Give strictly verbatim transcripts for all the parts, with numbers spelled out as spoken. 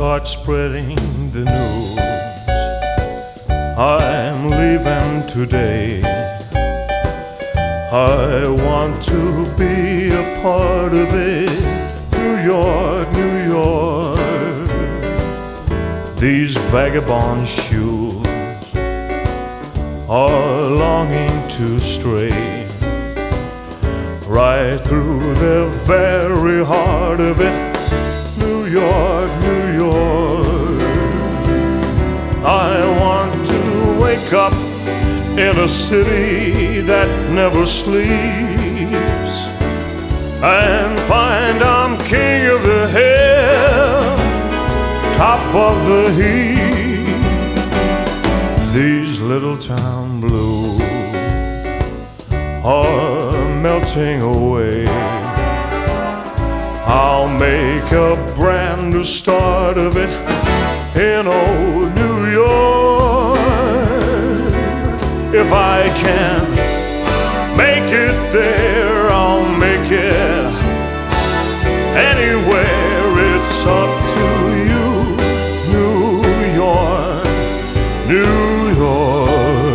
start spreading the news. I'm leaving today. I want to be a part of it. New York, New York. These vagabond shoes are longing to stray right through the very heart of it. New York, New York. I want to wake up in a city that never sleeps and find I'm king of the hill, top of the heap. These little town blues are melting away. I'll make a brand new start of it in old New York. If I can make it there, I'll make it anywhere. It's up to you. New York, New York.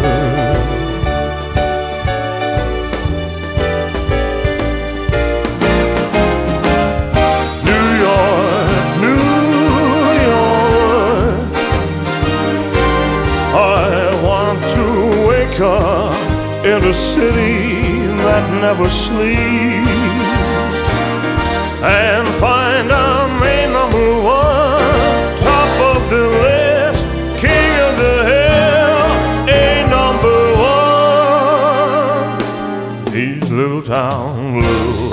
In a city that never sleeps and find I'm a number one, top of the list, king of the hill, a number one. These little town blues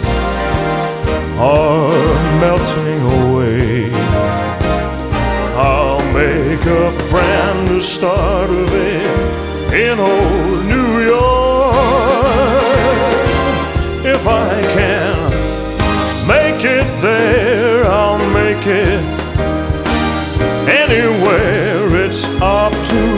are melting away. I'll make a brand new start of it in old New York. If I can make it there, I'll make it anywhere. It's up to